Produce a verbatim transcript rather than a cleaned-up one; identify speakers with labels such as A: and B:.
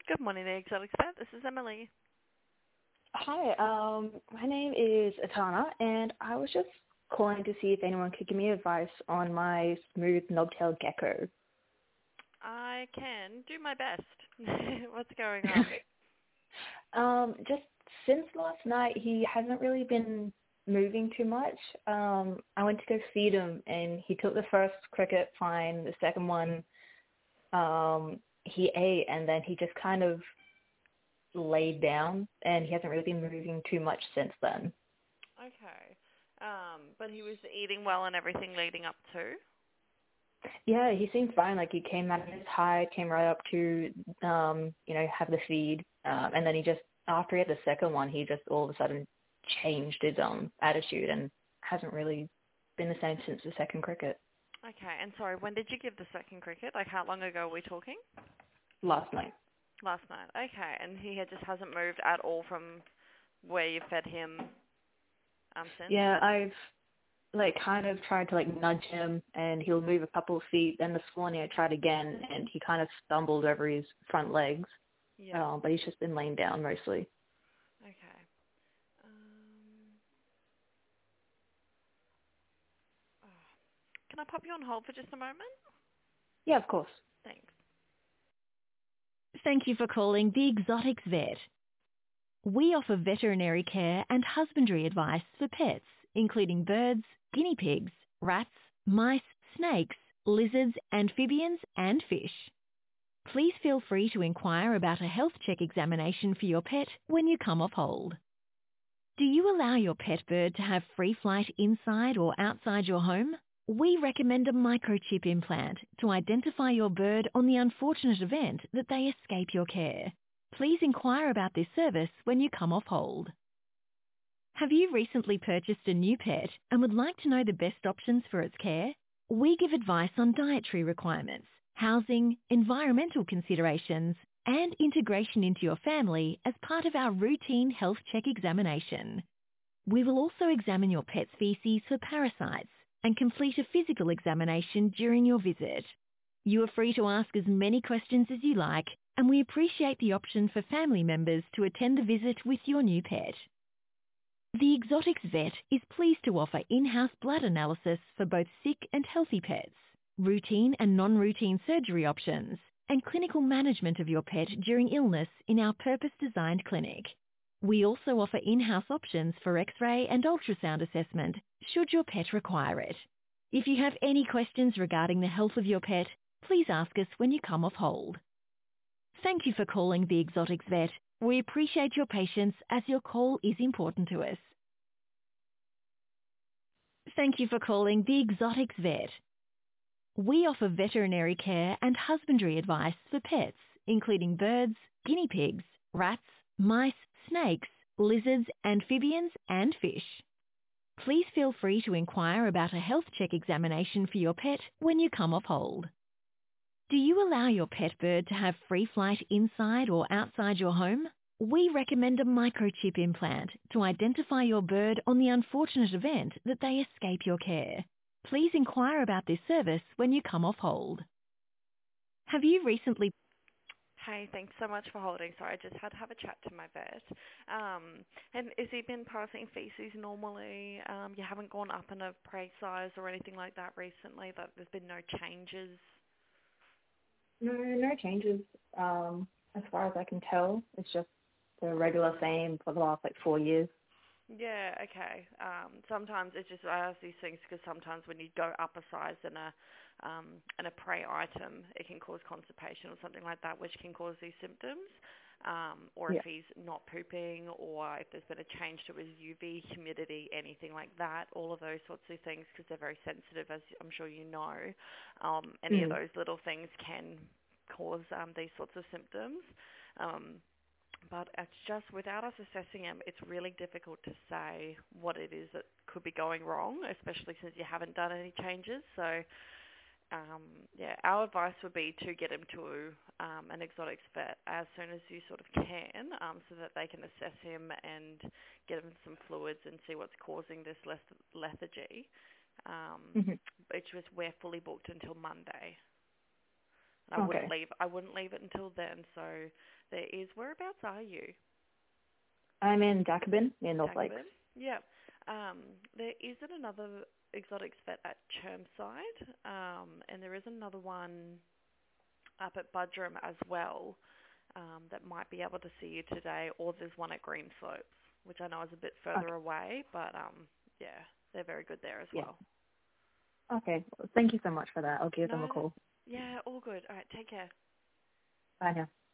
A: Good morning, the Exotic Vet. This is Emily.
B: Hi, um, my name is Atana, and I was just calling to see if anyone could give me advice on my smooth knobtail gecko.
A: I can do my best. What's going on?
B: um, just since last night, he hasn't really been moving too much. Um, I went to go feed him, and he took the first cricket fine. The second one, um, he ate, and then he just kind of laid down, and he hasn't really been moving too much since then.
A: Okay. Um, but he was eating well and everything leading up to?
B: Yeah, he seemed fine. Like he came out of his high, came right up to, um, you know, have the feed, um, and then he just after he had the second one, he just all of a sudden changed his um attitude and hasn't really been the same since the second cricket
A: Okay, and sorry, when did you give the second cricket? Like how long ago are we talking?
B: last night.
A: Last night. Okay, and he had just hasn't moved at all from where you fed him um, since?
B: Yeah, I've like kind of tried to like nudge him, and he'll move a couple of feet. Then this morning I tried again, and he kind of stumbled over his front legs,
A: Yeah.
B: um, but he's just been laying down mostly.
A: Okay. Um, oh. Can I pop you on hold for just a moment?
B: Yeah, of course.
A: Thanks.
C: Thank you for calling the Exotics Vet. We offer veterinary care and husbandry advice for pets, including birds, guinea pigs, rats, mice, snakes, lizards, amphibians, and fish. Please feel free to inquire about a health check examination for your pet when you come off hold. Do you allow your pet bird to have free flight inside or outside your home? We recommend a microchip implant to identify your bird on the unfortunate event that they escape your care. Please inquire about this service when you come off hold. Have you recently purchased a new pet and would like to know the best options for its care? We give advice on dietary requirements, housing, environmental considerations, and integration into your family as part of our routine health check examination. We will also examine your pet's feces for parasites and complete a physical examination during your visit. You are free to ask as many questions as you like, and we appreciate the option for family members to attend the visit with your new pet. The Exotics Vet is pleased to offer in-house blood analysis for both sick and healthy pets, routine and non-routine surgery options, and clinical management of your pet during illness in our purpose-designed clinic. We also offer in-house options for X-ray and ultrasound assessment should your pet require it. If you have any questions regarding the health of your pet, please ask us when you come off hold. Thank you for calling the Exotics Vet. We appreciate your patience as your call is important to us. Thank you for calling the Exotics Vet. We offer veterinary care and husbandry advice for pets, including birds, guinea pigs, rats, mice, snakes, lizards, amphibians, and fish. Please feel free to inquire about a health check examination for your pet when you come off hold. Do you allow your pet bird to have free flight inside or outside your home? We recommend a microchip implant to identify your bird on the unfortunate event that they escape your care. Please inquire about this service when you come off hold. Have you recently...
A: Hey, thanks so much for holding. Sorry, I just had to have a chat to my vet. Um, and has he been passing feces normally? Um, you haven't gone up in a prey size or anything like that recently? That there's been no changes?
B: No, no changes. Um, as far as I can tell, it's just the regular same for the last like four years.
A: Yeah, okay. Um, sometimes it's just I ask these things because sometimes when you go up a size in a um, in a prey item, it can cause constipation or something like that, which can cause these symptoms. Um, or if
B: Yeah.
A: he's not pooping, or if there's been a change to his U V, humidity, anything like that, all of those sorts of things, because they're very sensitive, as I'm sure you know. Um, any of
B: Mm.
A: those little things can cause um, these sorts of symptoms. Um, but it's just without us assessing him, it's really difficult to say what it is that could be going wrong, especially since you haven't done any changes. So, um, yeah, our advice would be to get him to um, an exotics vet as soon as you sort of can, um, so that they can assess him and get him some fluids and see what's causing this leth- lethargy. Um,
B: Mm-hmm.
A: it's just we're fully booked until Monday. And I
B: Okay.
A: wouldn't leave. I wouldn't leave it until then. So there is. Whereabouts are you?
B: I'm in Jacobin, near North Lakes.
A: Jacobin? Yeah. Um, there isn't another exotics vet at Chermside, um, and there is another one up at Budrum as well um, that might be able to see you today, or there's one at Green Slopes, which I know is a bit further
B: Okay.
A: away, but um, yeah, they're very good there as
B: Yeah.
A: well.
B: Okay. Well, thank you so much for that. I'll give them a
A: No, that,
B: call.
A: yeah, all good. All right, take care.
B: Bye now.